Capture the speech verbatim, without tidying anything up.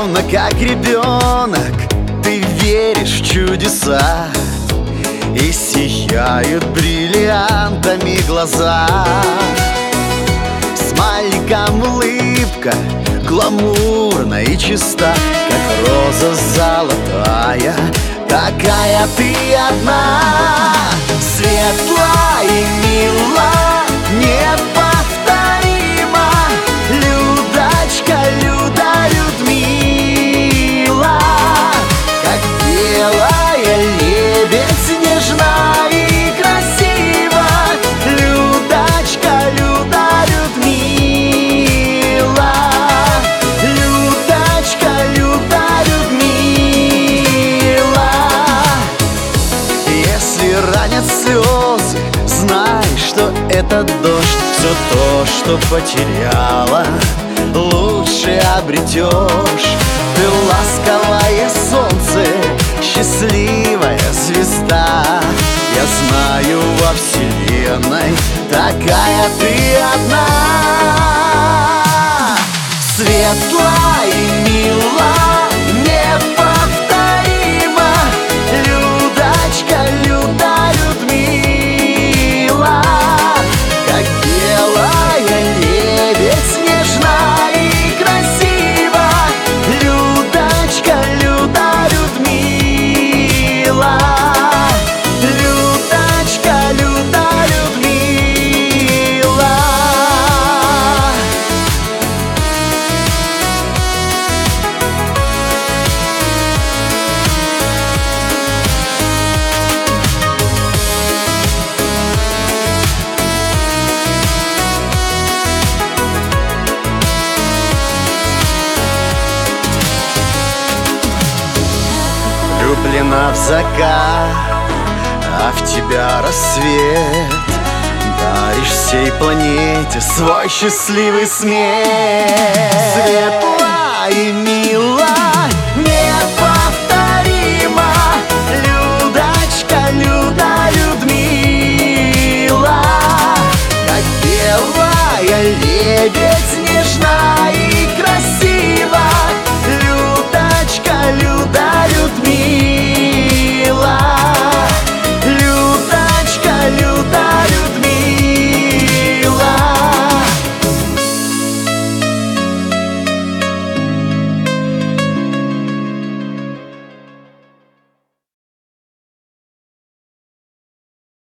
Словно как ребенок ты веришь в чудеса, и сияют бриллиантами глаза. Смайликом улыбка гламурна и чиста, как роза золотая, такая ты одна. Светла и мила, неповторима, Людочка, Люда, Людмила. Как белая лебедь, нежна и красива, Людочка, Люда, Людмила. Людочка, Люда, Людмила. Если ранят слезы, знай, что это дождь. Все то, что потеряла, лучше обретешь. Ты ласковое солнце, счастливая звезда. Я знаю, во вселенной такая ты одна. Светла и мила, неповторима, Людочка, Люда, Людмила. Как белая лебедь, нежна и красива, Людочка, Люда, Людмила. Людочка, Люда, Людмила. Влюблена в закат, а в тебя рассвет. Даришь всей планете свой счастливый смех. Светла и мила,